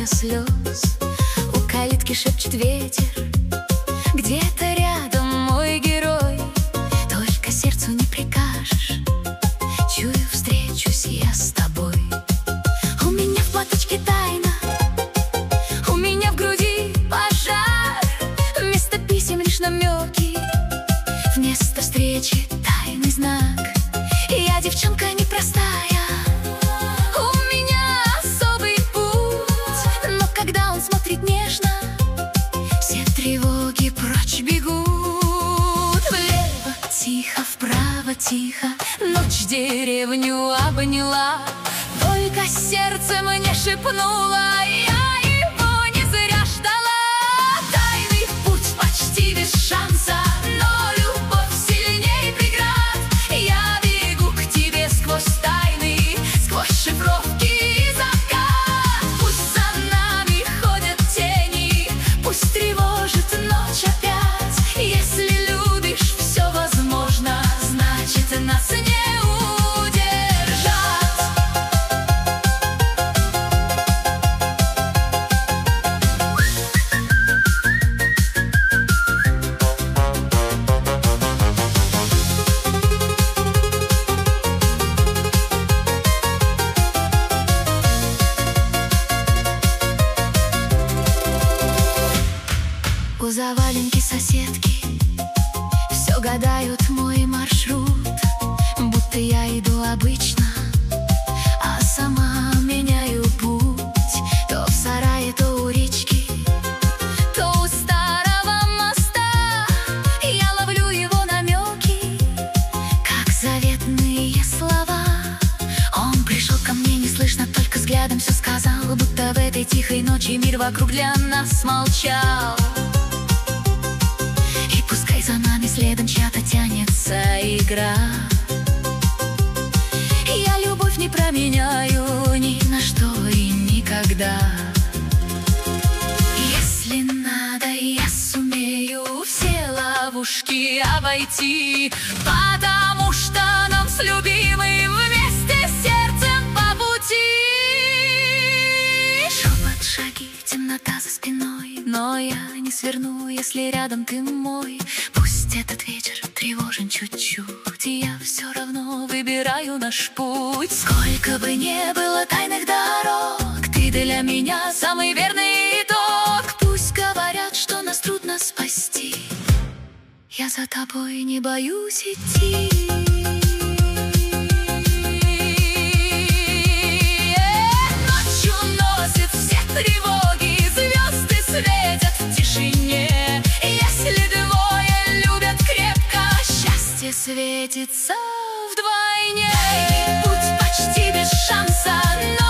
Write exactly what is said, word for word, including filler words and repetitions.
мне слез. У калитки шепчет ветер, где-то рядом мой герой. Только сердцу не прикажешь, чую, встречусь я с тобой. У меня в платочке тайна, у меня в груди пожар. Вместо писем лишь намеки, вместо встречи тайный знак. Я девчонка непростая, у меня особый путь, но когда он смотрит нежно, все тревоги прочь бегут. Влево тихо, вправо тихо, ночь деревню обняла. Только сердце мне шепнуло, я его не зря ждала. Тайный путь почти без шанса, но любовь сильнее преград. Я бегу к тебе сквозь тайны, сквозь шифровки и закат. Пусть за нами ходят тени, пусть тревожит ночь опять. Если любишь, все возможно, значит, нас не у заваленки соседки все гадают мой маршрут, будто я иду обычно, а сама меняю путь. То в сарае, то у речки, то у старого моста. Я ловлю его намеки, как заветные слова. Он пришел ко мне неслышно, только взглядом все сказал, будто в этой тихой ночи мир вокруг для нас молчал. За нами следом чья-то тянется игра. Я любовь не променяю ни на что и никогда. Если надо, я сумею все ловушки обойти, потому что нам с любимым вместе сердцем по пути. Шепот, шаги, темнота за спиной, но я не сверну, если рядом ты мой. Пусть этот вечер тревожен чуть-чуть, я все равно выбираю наш путь. Сколько бы ни было тайных дорог, ты для меня самый верный итог. Пусть говорят, что нас трудно спасти, я за тобой не боюсь идти. Ночью носит все тревоги, звезды светят в тишине. Если двое любят крепко, счастье светится вдвойне. Путь почти без шанса.